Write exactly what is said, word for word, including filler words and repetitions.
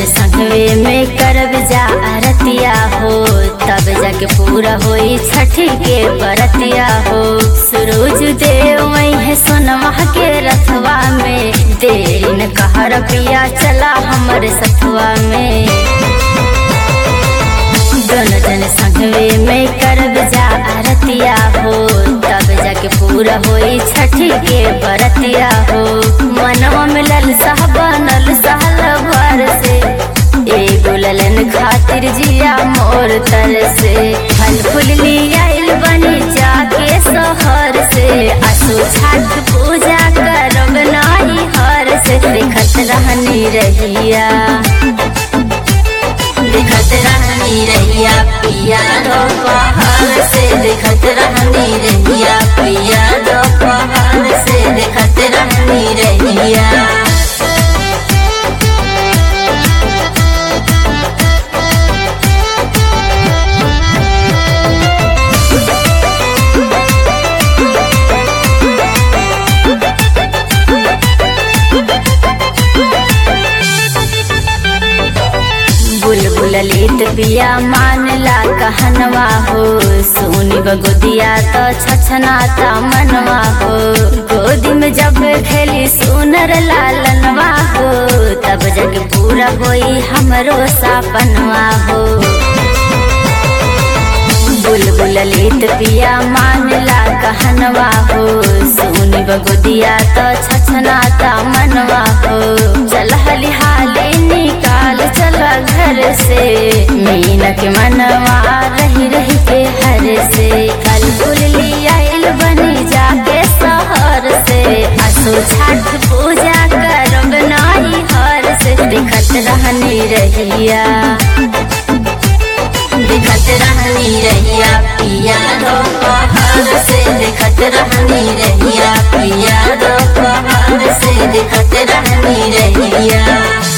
संगवे में करब जा आरतिया हो, तब जाके पूरा होई छठी के बरतिया हो। सूरज देव वही सोनवा के रथवा में, देरी न कहर पिया चला हमर सथवा में। दोनों जन संगवे में करब जा आरतिया हो, तब जाके पूरा होई छठी के बरतिया हो। मनवा में ललसा बनल सहल भर से, एगो ललन खातिर जिया मोर तर से। फल फूल लियाइल बनी जाके सहर से, आसो छठ पूजा करब नाही हर से। देखत रहनी रहिया देखत रहनी रहिया पिया दोपहर से, देखत रहनी रहिया पिया दोपहर से, देखत रहनी रहिया। बुलबुल ललित पिया मानला कहनवा हो, सोनी बगोदिया तो छछनाता मनवा हो। गोदी में जब खेली सुनर लालनवा हो, तब जग पूरा होई हमरो सपनवा हो। बुलबुल ललित पिया मानला कहनवा हो, सोनी बगोदिया तो छछनाता मनवा हो। चल हली हाले निकाल चला घर से, मीना के मनवा रही रही के हर से। फल फूल लियाइल बनी जाके सहर से, आसो छठ पूजा करब नाही हर से। देखत रहनी रहिया देखत रहनी रहिया पिया दोपहर से, देखत रहनी रहिया पिया दोपहर से, देखत रहनी रहिया।